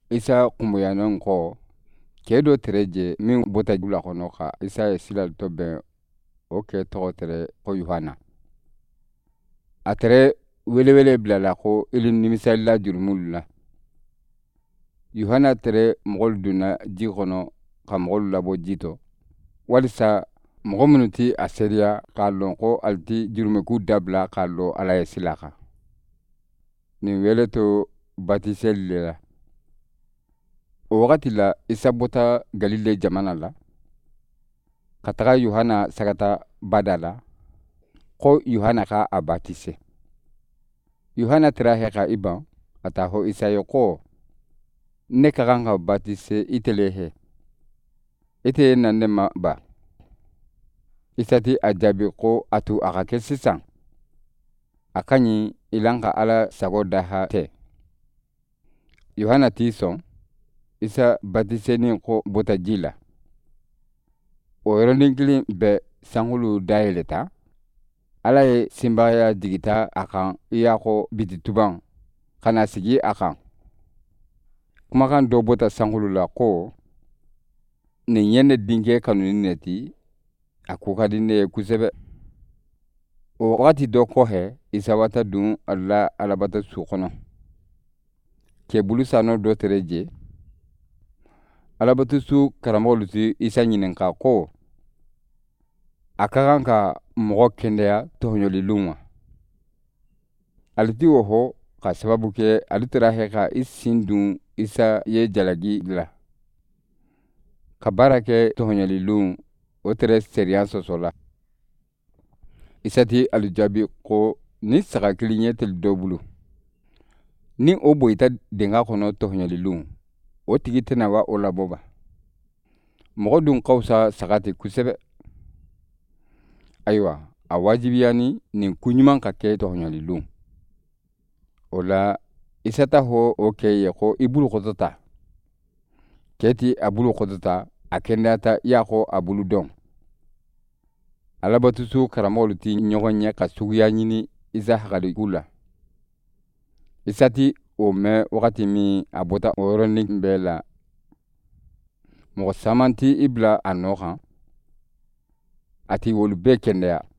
isa kumbuyanon ko kedo tereje min bota jula kono ka isa ye silal to ben o ke to tere ko Yohana atere wele bilala ko ilin nimisalla jurmulla Yohana tere mogol duna ji kono ka mogol labo jito walisa mogo minuti a seriya k'a lon ko alti jurumeku dabla k'a lo ala ye silaka nin wele to batiseli le la o wagati la isa bota galile jamana la ka taga Yohana sagata bada la ko Yohana ka a batise Yohana tera he ka iban ata ho isa ye ko ne ka kan ka batise itele he ite nan ne ma ba isati a jaabi ko atu a ka kɛ sisan a ka ɲi ilan ka ala sago daha tɛ Yohana t'i sɔn isa batisenin ko bota ji la o yɔrɔnin kelen bɛ sankulu dayɛlɛta ala ye sinbaya jigita a kan i y'a ko bitituban ka na sigi a kan kumakan dɔ bota sankulu la ko nin ye ne denkɛ kanunin ne ti a ko ka di ne ye kosɛbɛ o wagati dɔ kɔfɛ isa wata dun ala alabata su kɔnɔ kɛbulu sano dɔ tere je alabata su karamɔgɔlu ti isa ɲininka ko a ka kan ka mɔgɔ kɛnɛya tɔɲɔlilenw wa ali ti o hɔ ka sababu kɛ ali tera hɛ ka i sin dun isa ye jalagi la ka baara kɛ tɔɲɔlilenw o tere seriya sɔsɔ la isa ti ali jaabi ko ni saga kelen ɲɛ teli dɔ bolo ni o boyita denga kɔnɔ tɔɲɔlilenw o tigi tɛna wa o labɔ ba mɔgɔ dun ka fisa saga tɛ kosɛbɛ ayiwa a wajibiyani nin koɲuman ka kɛ tɔɲɔlilenw o la isa ta hɔ o kɛ ye ko i bulu kɔtɔta kɛ ti a bulu kɔtɔta a kɛnɛyata i y'a ko a bulu dɔn alabatusu karamɔgɔlu ti ɲɔgɔn ɲɛ ka suguya ɲini isa hakaliku la isa ti o mɛn wagati min a bɔta o yɔrɔnin bɛɛ la mɔgɔ saman ti i bila a nɔ kan a ti wolu bɛɛ kɛnɛya